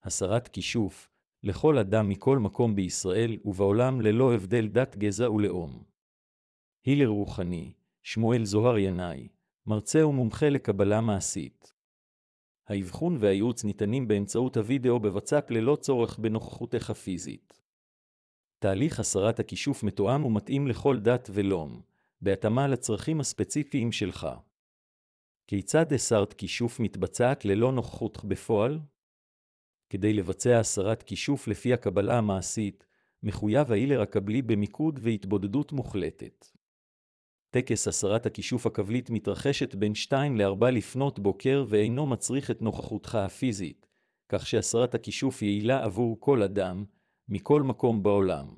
הסרת כישוף, לכל אדם מכל מקום בישראל ובעולם ללא הבדל דת, גזע ולאום. הילר רוחני, שמואל זוהר ינאי, מרצה ומומחה לקבלה מעשית. האבחון והייעוץ ניתנים באמצעות הוידאו בוואטסאפ ללא צורך בנוכחותך פיזית. תהליך הסרת הכישוף מתואם ומתאים לכל דת ולאום, בהתאמה לצרכים הספציפיים שלך. כיצד הסרת כישוף מתבצעת ללא נוכחותך בפועל? כדי לבצע הסרת כישוף לפי הקבלה המעשית, מחויב ההילר הקבלי במיקוד והתבודדות מוחלטת. טקס הסרת הכישוף הקבלית מתרחשת בין 2 ל-4 לפנות בוקר ואינו מצריך את נוכחותך הפיזית, כך שהסרת הכישוף יעילה עבור כל אדם, מכל מקום בעולם.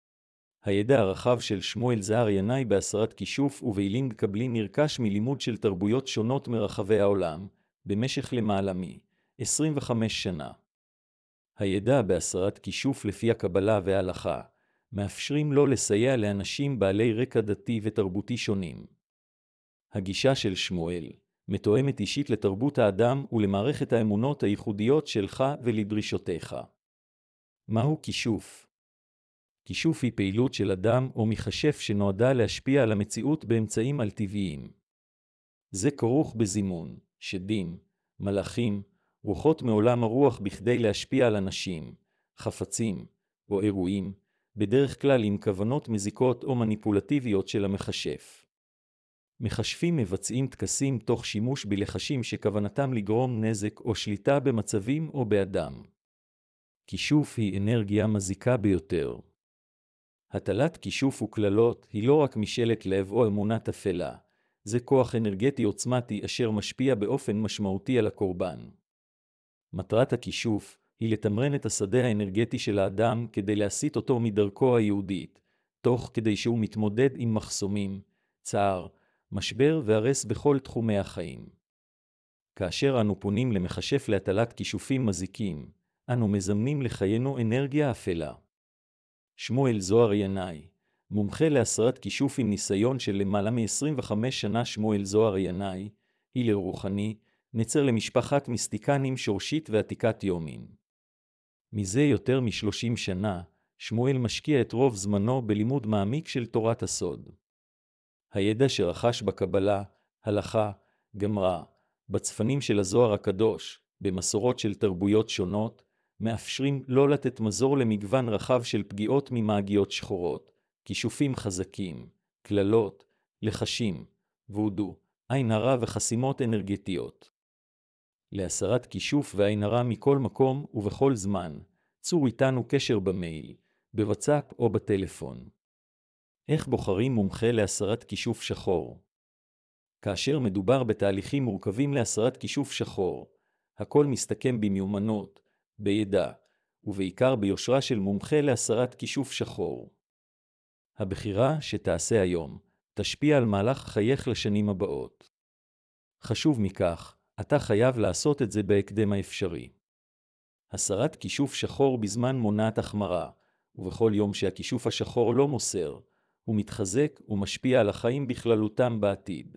הידע הרחב של שמואל זוהר ינאי בהסרת כישוף ובהילינג קבלי נרכש מלימוד של תרבויות שונות מרחבי העולם, במשך למעלה מ-25 שנה. הידע בהסרת כישוף לפי הקבלה וההלכה, מאפשרים לו לסייע לאנשים בעלי רקע דתי ותרבותי שונים. הגישה של שמואל מתואמת אישית לתרבות האדם ולמערכת האמונות הייחודיות שלך ולדרישותיך. מהו כישוף? כישוף היא פעילות של אדם או מכשף שנועדה להשפיע על המציאות באמצעים על-טבעיים. זה כרוך בזימון, שדים, מלאכים, רוחות מעולם הרוח בכדי להשפיע על אנשים, חפצים או אירועים, בדרך כלל עם כוונות מזיקות או מניפולטיביות של המכשף. מכשפים מבצעים טקסים תוך שימוש בלחשים שכוונתם לגרום נזק או שליטה במצבים או באדם. כישוף היא אנרגיה מזיקה ביותר. הטלת כישוף וקללות היא לא רק משאלת לב או אמונה תפלה, זה כוח אנרגטי עוצמתי אשר משפיע באופן משמעותי על הקורבן. מטרת הכישוף היא לתמרן את השדה האנרגטי של האדם כדי להסיט אותו מדרכו היהודית, תוך כדי שהוא מתמודד עם מחסומים, צער, משבר והרס בכל תחומי החיים. כאשר אנו פונים למכשף להטלת כישופים מזיקים, אנו מזמנים לחיינו אנרגיה אפלה. שמואל זוהר ינאי, מומחה להסרת כישוף עם ניסיון של למעלה מ-25 שנה. שמואל זוהר ינאי, הילר רוחני, נצר למשפחת מיסטיקנים שורשית ועתיקת יומין. מזה יותר מ-30 שנה, שמואל משקיע את רוב זמנו בלימוד מעמיק של תורת הסוד. הידע שרכש בקבלה, הלכה, גמרא, בצפנים של הזוהר הקדוש, במסורות של תרבויות שונות, מאפשרים לא לתת מזור למגוון רחב של פגיעות ממאגיות שחורות, כישופים חזקים, כללות, לחשים, וודו, עין הרע וחסימות אנרגטיות. להסרת כישוף ועין הרע מכל מקום ובכל זמן, צור איתנו קשר במייל, בוואטסאפ או בטלפון. איך בוחרים מומחה להסרת כישוף שחור? כאשר מדובר בתהליכים מורכבים להסרת כישוף שחור, הכל מסתכם במיומנות, בידע, ובעיקר ביושרה של מומחה להסרת כישוף שחור. הבחירה שתעשה היום תשפיע על מהלך חייך לשנים הבאות. חשוב מכך, אתה חייב לעשות את זה בהקדם האפשרי. הסרת כישוף שחור בזמן מונעת החמרה, ובכל יום שהכישוף השחור לא מוסר, הוא מתחזק ומשפיע על החיים בכללותם בעתיד.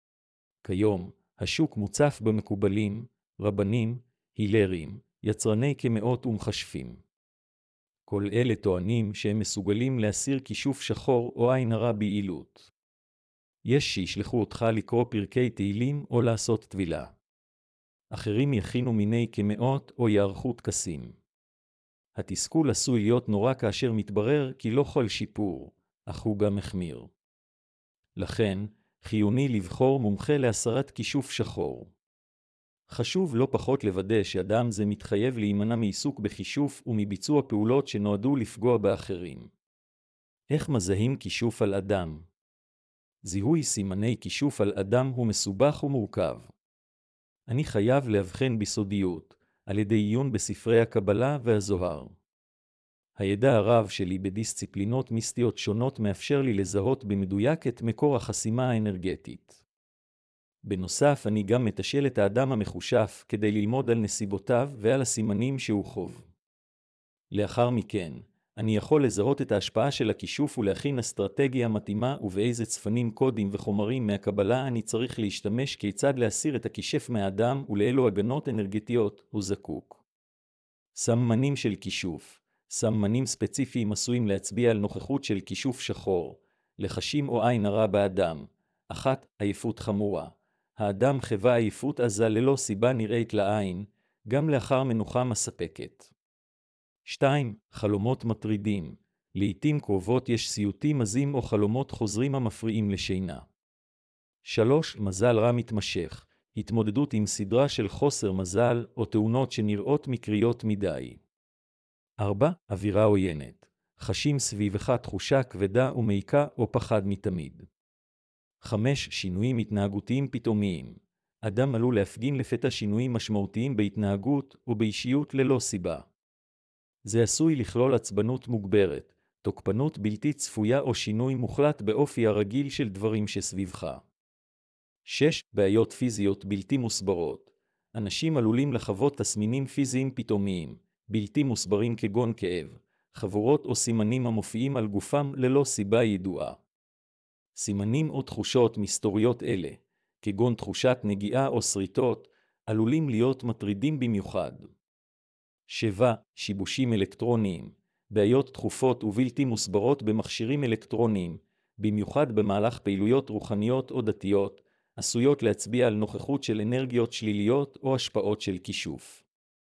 כיום, השוק מוצף במקובלים, רבנים, הילרים, יצרני קמעות ומכשפים. כל אלה טוענים שהם מסוגלים להסיר כישוף שחור או עין הרע ביעילות. יש שישלחו אותך לקרוא פרקי תהילים או לעשות טבילה. אחרים יכינו מיני קמעות או יערכו טקסים. התסכול עשוי להיות נורא כאשר מתברר כי לא כל שיפור, אך הוא גם מחמיר. לכן, חיוני לבחור מומחה להסרת כישוף שחור. חשוב לא פחות לוודא שאדם זה מתחייב להימנע מעיסוק בכישוף ומביצוע פעולות שנועדו לפגוע באחרים. איך מזהים כישוף על אדם? זיהוי סימני כישוף על אדם הוא מסובך ומורכב. אני חייב להבחן בסודיות, על ידי עיון בספרי הקבלה והזוהר. הידע הרב שלי בדיסציפלינות מיסטיות שונות מאפשר לי לזהות במדויק את מקור החסימה האנרגטית. בנוסף, אני גם מתשאל את האדם המחושף כדי ללמוד על נסיבותיו ועל הסימנים שהוא חוב. לאחר מכן, אני יכול לזהות את ההשפעה של הכישוף ולהכין אסטרטגיה מתאימה ובאיזה צפנים, קודים וחומרים מהקבלה אני צריך להשתמש כיצד להסיר את הכישף מהאדם ולאילו הגנות אנרגטיות הוא זקוק. סממנים של כישוף. סממנים ספציפיים עשויים להצביע על נוכחות של כישוף שחור, לחשים או עין הרע באדם. 1. עייפות חמורה. האדם חווה עייפות עזה ללא סיבה נראית לעין, גם לאחר מנוחה מספקת. 2. חלומות מטרידים. לעתים קרובות יש סיוטים עזים או חלומות חוזרים המפריעים לשינה. 3. מזל רע מתמשך. התמודדות עם סדרה של חוסר מזל או תאונות שנראות מקריות מדי. 4. אווירה עוינת. חשים סביבך תחושה כבדה ומעיקה או פחד מתמיד. 5. שינויים התנהגותיים פתאומיים. אדם עלול להפגין לפתע שינויים משמעותיים בהתנהגות או באישיות ללא סיבה. זה עשוי לכלול עצבנות מוגברת, תוקפנות בלתי צפויה או שינוי מוחלט באופי הרגיל של דברים שסביבך. 6. בעיות פיזיות בלתי מוסברות. אנשים עלולים לחוות תסמינים פיזיים פתאומיים, בלתי מוסברים כגון כאב, חבורות או סימנים המופיעים על גופם ללא סיבה ידועה. סימנים או תחושות מסתוריות אלה, כגון תחושת נגיעה או שריטות, עלולים להיות מטרידים במיוחד. 7. שיבושים אלקטרוניים. בעיות תכופות ובלתי מוסברות במכשירים אלקטרוניים, במיוחד במהלך פעילויות רוחניות או דתיות, עשויות להצביע על נוכחות של אנרגיות שליליות או השפעות של כישוף.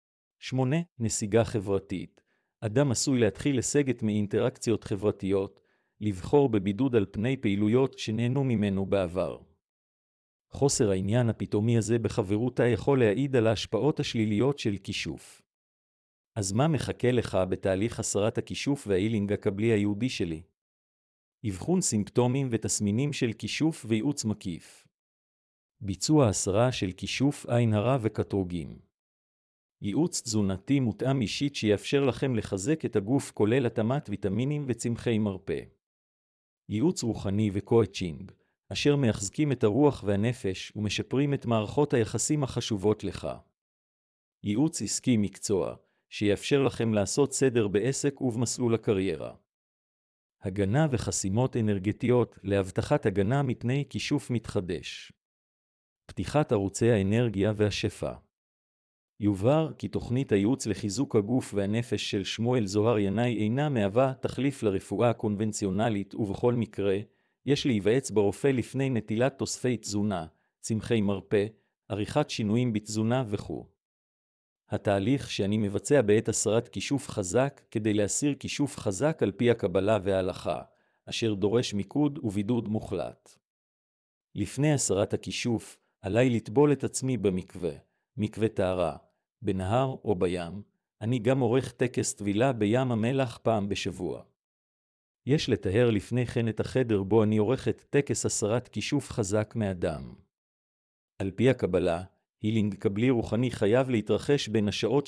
8. נסיגה חברתית. אדם עשוי להתחיל לסגת מאינטראקציות חברתיות, לבחור בבידוד על פני פעילויות שנהנו ממנו בעבר. חוסר העניין הפתאומי הזה בחברותה יכול להעיד על ההשפעות השליליות של כישוף. אז מה מחכה לך בתהליך הסרת הכישוף וההילינג הקבלי היהודי שלי? אבחון סימפטומים ותסמינים של כישוף וייעוץ מקיף. ביצוע הסרה של כישוף עין הרע וקטרוגים. ייעוץ תזונתי מותאם אישית שיאפשר לכם לחזק את הגוף כולל התאמת ויטמינים וצמחי מרפא. ייעוץ רוחני וקואצ'ינג, אשר מחזקים את הרוח והנפש ומשפרים את מערכות היחסים החשובות לך. ייעוץ עסקי מקצוע, שיאפשר לכם לעשות סדר בעסק ובמסלול הקריירה. הגנה וחסימות אנרגטיות להבטחת הגנה מפני כישוף מתחדש. פתיחת ערוצי האנרגיה והשפע. יובהר כי תוכנית הייעוץ לחיזוק הגוף והנפש של שמואל זוהר ינאי אינה מהווה תחליף לרפואה הקונבנציונלית, ובכל מקרה, יש להיוועץ ברופא לפני נטילת תוספי תזונה, צמחי מרפא, עריכת שינויים בתזונה וכו'. התהליך שאני מבצע בעת הסרת כישוף חזק כדי להסיר כישוף חזק על פי הקבלה וההלכה, אשר דורש מיקוד ובידוד מוחלט. לפני הסרת הכישוף, עליי לטבול את עצמי במקווה, מקווה טהרה, בנהר או בים. אני גם עורך טקס טבילה בים המלח פעם בשבוע. יש לטהר לפני כן את החדר בו אני עורך את טקס הסרת כישוף חזק מאדם. על פי הקבלה, הילינג קבלי רוחני חייב להתרחש בין השעות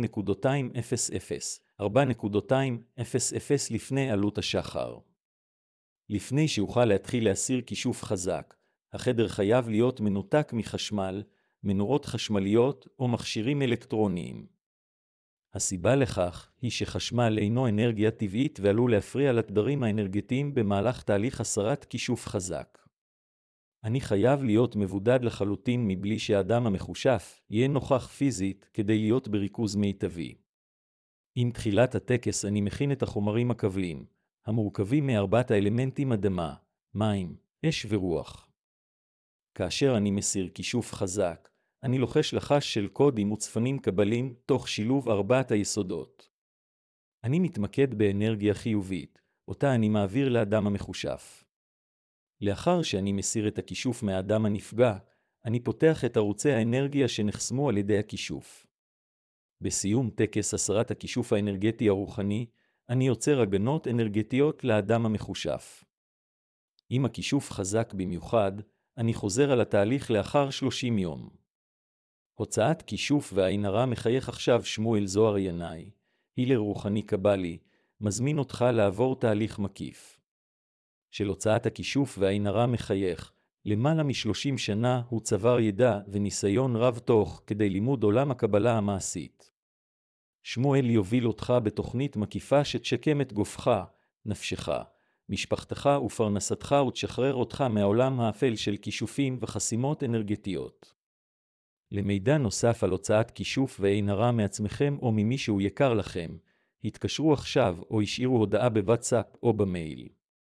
2:00 4:00 לפני עלות השחר. לפני שאוכל להתחיל להסיר כישוף חזק, החדר חייב להיות מנותק מחשמל, מנורות חשמליות או מכשירים אלקטרוניים. הסיבה לכך היא שחשמל אינו אנרגיה טבעית ועלול להפריע לתדרים האנרגטיים במהלך תהליך הסרת כישוף חזק. אני חייב להיות מבודד לחלוטין מבלי שהאדם המחושף יהיה נוכח פיזית כדי להיות בריכוז מיטבי. עם תחילת הטקס אני מכין את החומרים הכבלים, המורכבים מארבעת האלמנטים אדמה, מים, אש ורוח. כאשר אני מסיר כישוף חזק, אני לוחש לחש של קודים וצפנים קבלים תוך שילוב ארבעת היסודות. אני מתמקד באנרגיה חיובית, אותה אני מעביר לאדם המחושף. לאחר שאני מסיר את הכישוף מהאדם הנפגע, אני פותח את ערוצי האנרגיה שנחסמו על ידי הכישוף. בסיום טקס הסרת הכישוף האנרגטי הרוחני, אני יוצר הגנות אנרגטיות לאדם המחושף. אם הכישוף חזק במיוחד, אני חוזר על התהליך לאחר 30 יום. הוצאת כישוף והעין הרע מחייך עכשיו שמואל זוהר ינאי, הילר רוחני קבלי, מזמין אותך לעבור תהליך מקיף. של הוצאת הכישוף והעין הרע מחייך, למעלה מ-30 שנה הוא צבר ידע וניסיון רב תוך כדי לימוד עולם הקבלה המעשית. שמואל יוביל אותך בתוכנית מקיפה שתשקם את גופך, נפשך, משפחתך ופרנסתך ותשחרר אותך מהעולם האפל של כישופים וחסימות אנרגטיות. למידע נוסף על הוצאת כישוף ועין הרע מעצמכם או ממישהו יקר לכם, התקשרו עכשיו או השאירו הודעה בוואטסאפ או במייל.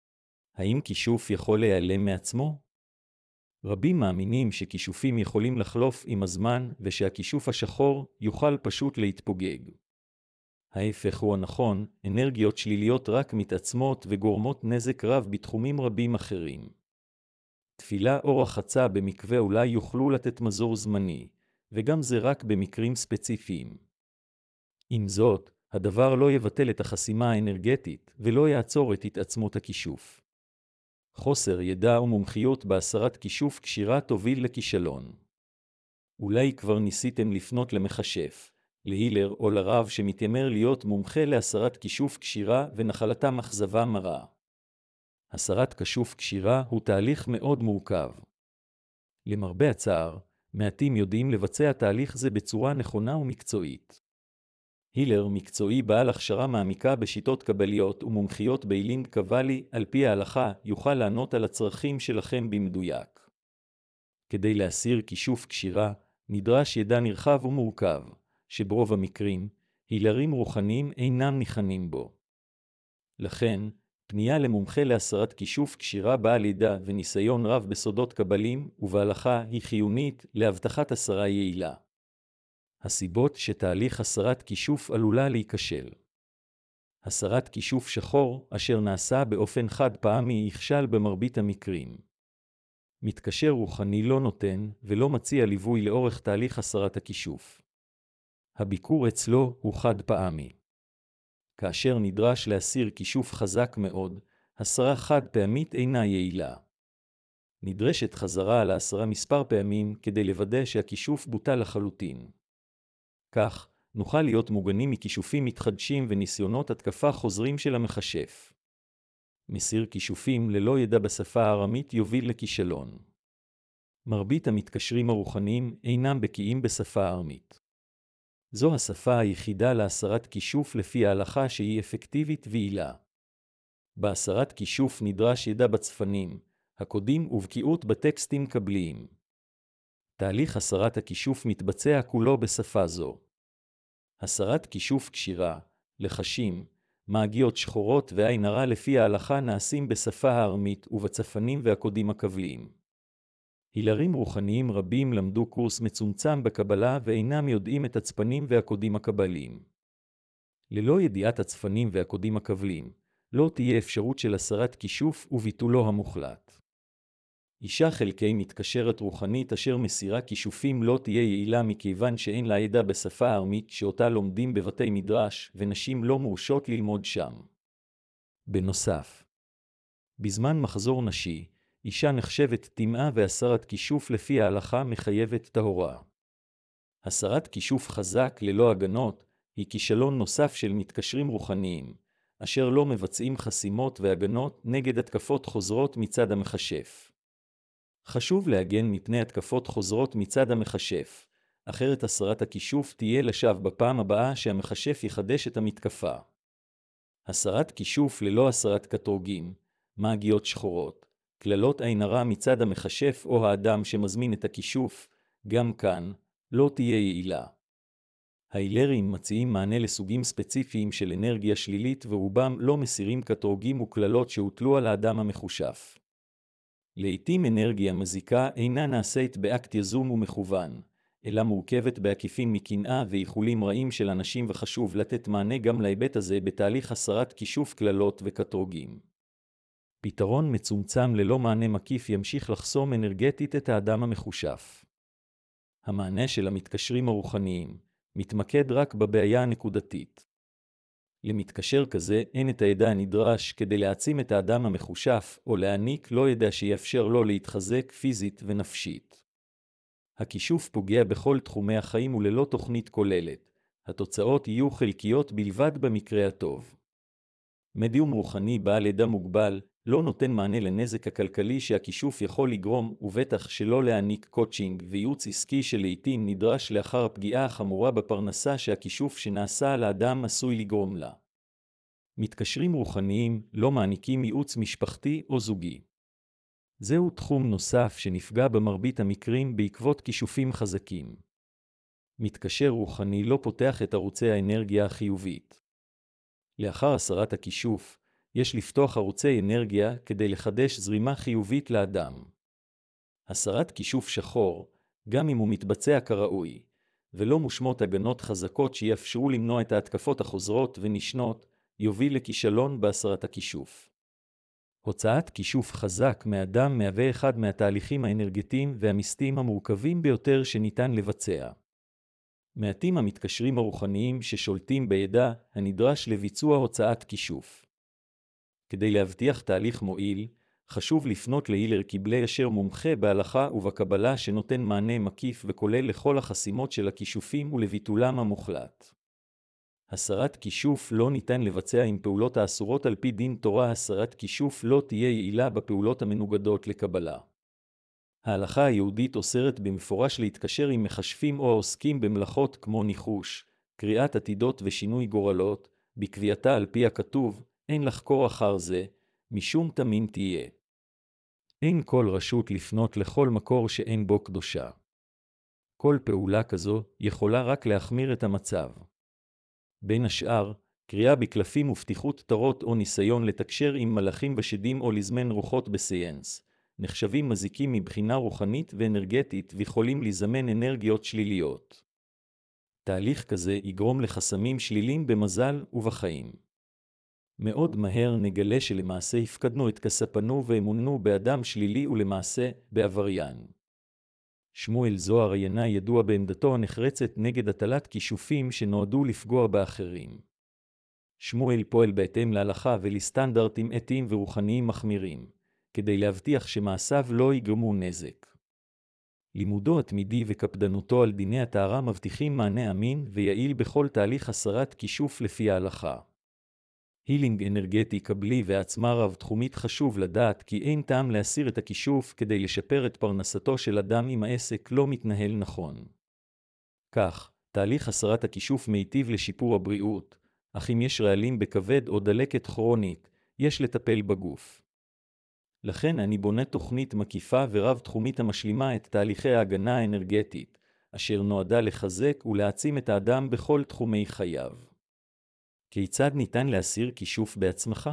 האם כישוף יכול להיעלם מעצמו? רבים מאמינים שכישופים יכולים לחלוף עם הזמן ושהכישוף השחור יוכל פשוט להתפוגג. ההפך הוא הנכון, אנרגיות שליליות רק מתעצמות וגורמות נזק רב בתחומים רבים אחרים. תפילה או רחצה במקווה אולי יוכלו לתת מזור זמני, וגם זה רק במקרים ספציפיים. עם זאת, הדבר לא יבטל את החסימה האנרגטית ולא יעצור את התעצמות הכישוף. חוסר ידע ומומחיות בהסרת כישוף קשירה תוביל לכישלון. אולי כבר ניסיתם לפנות למכשף, להילר או לרב שמתיימר להיות מומחה להסרת כישוף קשירה ונחלתם אכזבה מרה. הסרת כישוף קשירה הוא תהליך מאוד מורכב. למרבה הצער, מעטים יודעים לבצע תהליך זה בצורה נכונה ומקצועית. הילר מקצועי בעל הכשרה מעמיקה בשיטות קבליות ומומחיות באילינג קבלי על פי ההלכה יוכל לענות על הצרכים שלכם במדויק. כדי להסיר כישוף קשירה, נדרש ידע נרחב ומורכב, שברוב המקרים, הילרים רוחניים אינם ניחנים בו. לכן, פנייה למומחה להסרת כישוף קשירה בעל ידע וניסיון רב בסודות קבלים ובהלכה היא חיונית להבטחת הסרה יעילה. הסיבות שתהליך הסרת כישוף עלולה להיכשל. הסרת כישוף שחור, אשר נעשה באופן חד פעמי, יכשל במרבית המקרים. מתקשר רוחני לא נותן ולא מציע ליווי לאורך תהליך הסרת הכישוף. הביקור אצלו הוא חד פעמי. כאשר נדרש להסיר כישוף חזק מאוד, הסרה חד פעמית אינה יעילה. נדרשת חזרה על ההסרה מספר פעמים כדי לוודא שהכישוף בוטל לחלוטין. כך, נוכל להיות מוגנים מכישופים מתחדשים וניסיונות התקפה חוזרים של המכשף. מסיר כישופים ללא ידע בשפה הארמית יוביל לכישלון. מרבית המתקשרים הרוחניים אינם בקיאים בשפה הארמית. זו השפה היחידה להסרת כישוף לפי ההלכה שהיא אפקטיבית ויעילה. בהסרת כישוף נדרש ידע בצפנים, הקודים ובקיאות בטקסטים קבליים. תהליך הסרת הכישוף מתבצע כולו בשפה זו. הסרת כישוף קשירה, לחשים, מאגיות שחורות ועין הרע לפי ההלכה נעשים בשפה הארמית ובצפנים והקודים הקבליים. הילרים רוחניים רבים למדו קורס מצומצם בקבלה ואינם יודעים את הצפנים והקודים הקבליים. ללא ידיעת הצפנים והקודים הקבליים, לא תהיה אפשרות של הסרת כישוף וביטולו המוחלט. אישה חלקי מתקשרת רוחנית אשר מסירה כישופים לא תהיה יעילה מכיוון שאין לה ידע בשפה הארמית שאותה לומדים בבתי מדרש ונשים לא מורשות ללמוד שם. בנוסף, בזמן מחזור נשי, אישה נחשבת טמאה והסרת כישוף לפי ההלכה מחייבת טהורה. הסרת כישוף חזק ללא הגנות היא כישלון נוסף של מתקשרים רוחניים, אשר לא מבצעים חסימות והגנות נגד התקפות חוזרות מצד המכשף. חשוב להגן מפני התקפות חוזרות מצד המכשף, אחרת הסרת הכישוף תהיה לשווא בפעם הבאה שהמכשף יחדש את המתקפה. הסרת כישוף ללא הסרת קטרוגים, מאגיות שחורות, כללות עין הרע מצד המכשף או האדם שמזמין את הכישוף, גם כאן, לא תהיה יעילה. ההילרים מציעים מענה לסוגים ספציפיים של אנרגיה שלילית ורובם לא מסירים קטרוגים וכללות שהוטלו על האדם המחושף. לעתים אנרגיה מזיקה אינה נעשית באקט יזום ומכוון, אלא מורכבת בעקיפין מקנאה ואיחולים רעים של אנשים וחשוב לתת מענה גם להיבט הזה בתהליך הסרת כישוף כללות וקטרוגים. פתרון מצומצם ללא מענה מקיף ימשיך לחסום אנרגטית את האדם המחושף. המענה של המתקשרים הרוחניים מתמקד רק בבעיה הנקודתית. למתקשר כזה אין את הידע הנדרש כדי להעצים את האדם המחושף או להעניק לו ידע שיאפשר לו להתחזק פיזית ונפשית. הכישוף פוגע בכל תחומי החיים וללא תוכנית כוללת. התוצאות יהיו חלקיות בלבד במקרה הטוב. מדיום רוחני בעל ידע מוגבל לא נותן מענה לנזק הכלכלי שהכישוף יכול לגרום, ובטח שלא להעניק קוצ'ינג וייעוץ עסקי שלעיתים נדרש לאחר הפגיעה החמורה בפרנסה שהכישוף שנעשה על האדם עשוי לגרום לה. מתקשרים רוחניים לא מעניקים ייעוץ משפחתי או זוגי. זהו תחום נוסף שנפגע במרבית המקרים בעקבות כישופים חזקים. מתקשר רוחני לא פותח את ערוצי האנרגיה החיובית. לאחר הסרת הכישוף, יש לפתוח ערוצי אנרגיה כדי לחדש זרימה חיובית לאדם. הסרת כישוף שחור, גם אם הוא מתבצע כראוי, ולא מושמות הגנות חזקות שיאפשרו למנוע את ההתקפות החוזרות ונשנות, יוביל לכישלון בהסרת הכישוף. הוצאת כישוף חזק מאדם מהווה אחד מהתהליכים האנרגטיים והמיסטיים המורכבים ביותר שניתן לבצע. מעטים המתקשרים הרוחניים ששולטים בידע הנדרש לביצוע הוצאת כישוף. כדי להבטיח תהליך מועיל, חשוב לפנות להילר קיבלי אשר מומחה בהלכה ובקבלה שנותן מענה מקיף וכולל לכל החסימות של הכישופים ולביטולם המוחלט. הסרת כישוף לא ניתן לבצע עם פעולות האסורות על פי דין תורה. הסרת כישוף לא תהיה יעילה בפעולות המנוגדות לקבלה. ההלכה היהודית אוסרת במפורש להתקשר עם מחשבים או העוסקים במלאכות כמו ניחוש, קריאת עתידות ושינוי גורלות, בקביעתה על פי הכתוב, אין לחקור אחר זה, משום תמים תהיה. אין כל רשות לפנות לכל מקור שאין בו קדושה. כל פעולה כזו יכולה רק להחמיר את המצב. בין השאר, קריאה בקלפים ופתיחות תרות או ניסיון לתקשר עם מלאכים בשדים או לזמן רוחות בסיינס, נחשבים מזיקים מבחינה רוחנית ואנרגטית ויכולים לזמן אנרגיות שליליות. תהליך כזה יגרום לחסמים שלילים במזל ובחיים. מאוד מהר נגלה שלמעשה הפקדנו את כספנו ואמוננו באדם שלילי ולמעשה בעבריין. שמואל זוהר ינאי ידוע בעמדתו הנחרצת נגד הטלת כישופים שנועדו לפגוע באחרים. שמואל פועל בהתאם להלכה ולסטנדרטים אתיים ורוחניים מחמירים, כדי להבטיח שמעשיו לא יגרמו נזק. לימודו התמידי וקפדנותו על דיני הטהרה מבטיחים מענה אמין ויעיל בכל תהליך הסרת כישוף לפי ההלכה. הילינג אנרגטי קבלי ועצמה רב-תחומית חשוב לדעת כי אין טעם להסיר את הכישוף כדי לשפר את פרנסתו של אדם אם העסק לא מתנהל נכון. כך, תהליך הסרת הכישוף מיטיב לשיפור הבריאות, אך אם יש רעלים בכבד או דלקת כרונית, יש לטפל בגוף. לכן אני בונה תוכנית מקיפה ורב-תחומית המשלימה את תהליכי ההגנה האנרגטית, אשר נועדה לחזק ולהעצים את האדם בכל תחומי חייו. כיצד ניתן להסיר כישוף בעצמך?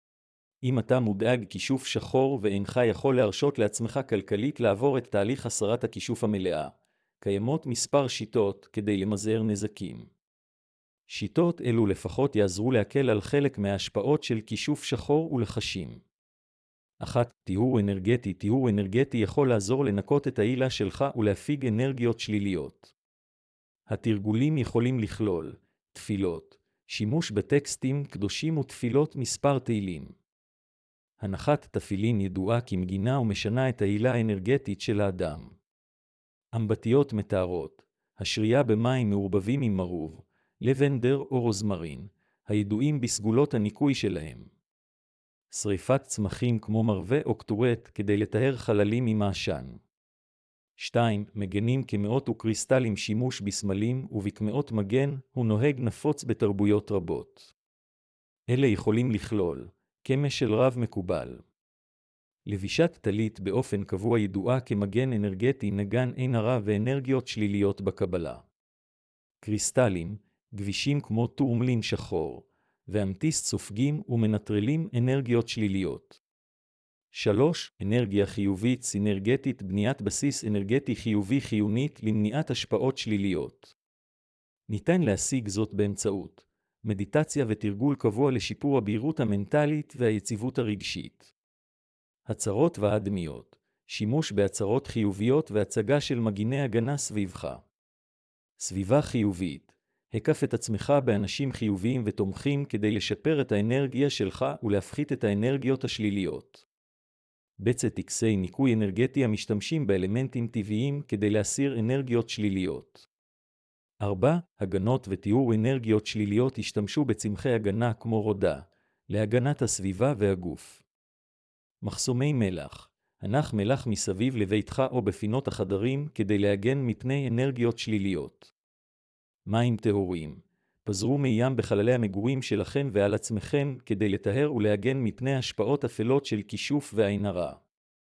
אם אתה מודאג כישוף שחור ואינך יכול להרשות לעצמך כלכלית לעבור את תהליך הסרת הכישוף המלאה, קיימות מספר שיטות כדי למזער נזקים. שיטות אלו לפחות יעזרו להקל על חלק מההשפעות של כישוף שחור ולחשים. 1. טיהור אנרגטי. טיהור אנרגטי יכול לעזור לנקות את העילה שלך ולהפיג אנרגיות שליליות. התרגולים יכולים לכלול תפילות, שימוש בטקסטים קדושים ותפילות מספר תהילים. הנחת תפילין ידועה כמגינה ומשנה את העילה האנרגטית של האדם. אמבטיות מטהרות, השרייה במים מעורבבים עם מרוב, לבנדר או רוזמרין, הידועים בסגולות הניקוי שלהם. שריפת צמחים כמו מרווה או קטורט כדי לטהר חללים עם העשן. 2. מגנים כמאות וקריסטלים. שימוש בסמלים ובקמאות מגן הוא נוהג נפוץ בתרבויות רבות. אלה יכולים לכלול קמש של רב מקובל. לבישת טלית באופן קבוע ידועה כמגן אנרגטי נגן עין הרע ואנרגיות שליליות בקבלה. קריסטלים, גבישים כמו טורמלין שחור, ואמתיסט סופגים ומנטרלים אנרגיות שליליות. 3. אנרגיה חיובית סינרגטית. בניית בסיס אנרגטי חיובי חיונית למניעת השפעות שליליות. ניתן להשיג זאת באמצעות מדיטציה ותרגול קבוע לשיפור הבהירות המנטלית והיציבות הרגשית. הצהרות והדמיות. שימוש בהצהרות חיוביות והצגה של מגיני הגנה סביבך. סביבה חיובית. הקף את עצמך באנשים חיוביים ותומכים כדי לשפר את האנרגיה שלך ולהפחית את האנרגיות השליליות. בצע טקסי ניקוי אנרגטי המשתמשים באלמנטים טבעיים כדי להסיר אנרגיות שליליות. 4. הגנות וטיהור אנרגיות שליליות. השתמשו בצמחי הגנה כמו רודה, להגנת הסביבה והגוף. מחסומי מלח. הנח מלח מסביב לביתך או בפינות החדרים כדי להגן מפני אנרגיות שליליות. מים טהורים. פזרו מי ים בחללי המגורים שלכם ועל עצמכם כדי לטהר ולהגן מפני השפעות אפלות של כישוף ועין הרע.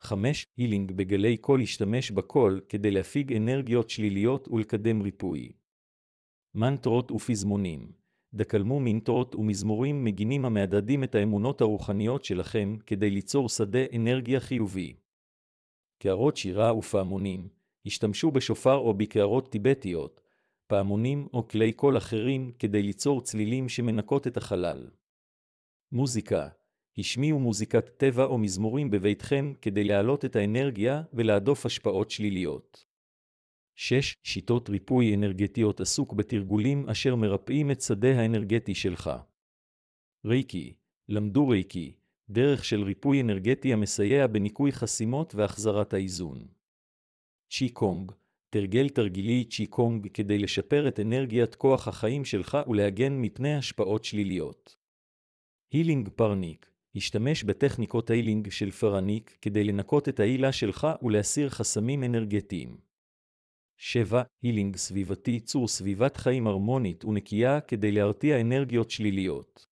5. הילינג בגלי קול השתמש בקול כדי להפיג אנרגיות שליליות ולקדם ריפוי. מנטרות ופזמונים. דקלמו מנטרות ומזמורים מגינים המעדדים את האמונות הרוחניות שלכם כדי ליצור שדה אנרגיה חיובי. קערות שירה ופעמונים. השתמשו בשופר או בקערות טיבטיות, פעמונים או כלי קול אחרים כדי ליצור צלילים שמנקות את החלל. מוזיקה. השמיעו מוזיקת טבע או מזמורים בביתכם כדי להעלות את האנרגיה ולהדוף השפעות שליליות. 6. שיטות ריפוי אנרגטיות. עסוק בתרגולים אשר מרפאים את שדה האנרגטי שלך. רייקי. למדו רייקי, דרך של ריפוי אנרגטי המסייע בניקוי חסימות והחזרת האיזון. צ'י קונג. תרגל תרגילי צ'י קונג כדי לשפר את אנרגיית כוח החיים שלך ולהגן מפני השפעות שליליות. הילינג פרניק. השתמש בטכניקות הילינג של פרניק כדי לנקות את העילה שלך ולהסיר חסמים אנרגטיים. 7. הילינג סביבתי. צור סביבת חיים הרמונית ונקייה כדי להרתיע אנרגיות שליליות.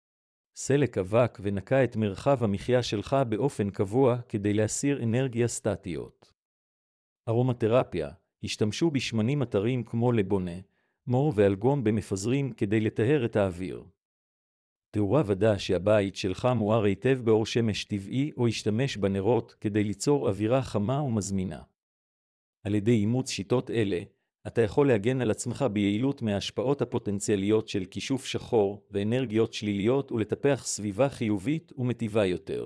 סלק אבק ונקה את מרחב המחיה שלך באופן קבוע כדי להסיר אנרגיה סטטיות. ארומתרפיה. השתמשו בשמנים אתרים כמו לבונה, מור ואלגום במפזרים כדי לטהר את האוויר. תאורה. ודא שהבית שלך מואר היטב באור שמש טבעי או השתמש בנרות כדי ליצור אווירה חמה ומזמינה. על ידי אימוץ שיטות אלה, אתה יכול להגן על עצמך ביעילות מההשפעות הפוטנציאליות של כישוף שחור ואנרגיות שליליות ולטפח סביבה חיובית ומטיבה יותר.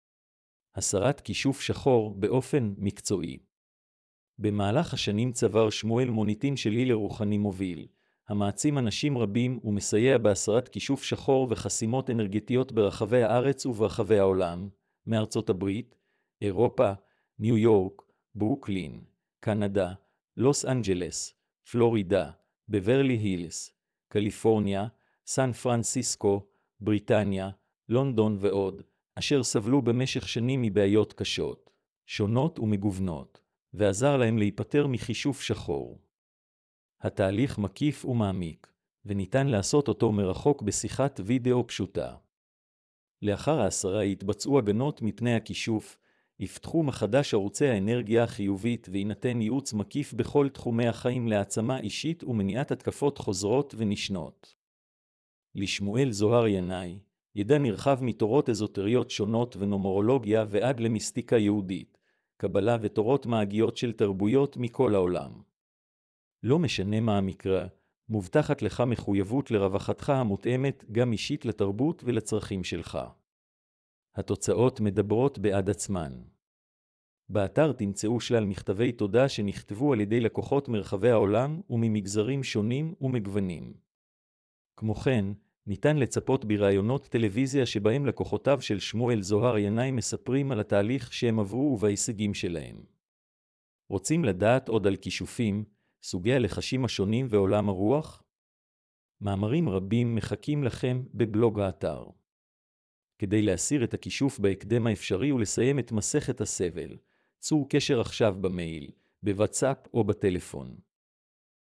הסרת כישוף שחור באופן מקצועי. במהלך השנים צבר שמואל מוניטין של הילר רוחני מוביל, המעצים אנשים רבים ומסייע בהסרת כישוף שחור וחסימות אנרגטיות ברחבי הארץ וברחבי העולם, מארצות הברית, אירופה, ניו יורק, ברוקלין, קנדה, לוס אנג'לס, פלורידה, בברלי הילס, קליפורניה, סן פרנסיסקו, בריטניה, לונדון ועוד, אשר סבלו במשך שנים מבעיות קשות, שונות ומגוונות, ועזר להם להיפטר מכישוף שחור. התהליך מקיף ומעמיק, וניתן לעשות אותו מרחוק בשיחת וידאו פשוטה. לאחר ההסרה יתבצעו הגנות מפני הכישוף, יפתחו מחדש ערוצי האנרגיה החיובית וינתן ייעוץ מקיף בכל תחומי החיים להעצמה אישית ומניעת התקפות חוזרות ונשנות. לשמואל זוהר ינאי, ידע נרחב מתורות אזוטריות שונות ונומרולוגיה ועד למיסטיקה יהודית, קבלה ותורות מאגיות של תרבויות מכל העולם. לא משנה מה המקרא, מובטחת לך מחויבות לרווחתך המותאמת גם אישית לתרבות ולצרכים שלך. התוצאות מדברות בעד עצמן. באתר תמצאו שלל מכתבי תודה שנכתבו על ידי לקוחות מרחבי העולם וממגזרים שונים ומגוונים. כמו כן, ניתן לצפות ברעיונות טלוויזיה שבהם לקוחותיו של שמואל זוהר ינאי מספרים על התהליך שהם עברו ובהישגים שלהם. רוצים לדעת עוד על כישופים, סוגי הלחשים השונים ועולם הרוח? מאמרים רבים מחכים לכם בבלוג האתר. כדי להסיר את הכישוף בהקדם האפשרי ולסיים את מסכת הסבל, צור קשר עכשיו במייל, בוואטסאפ או בטלפון.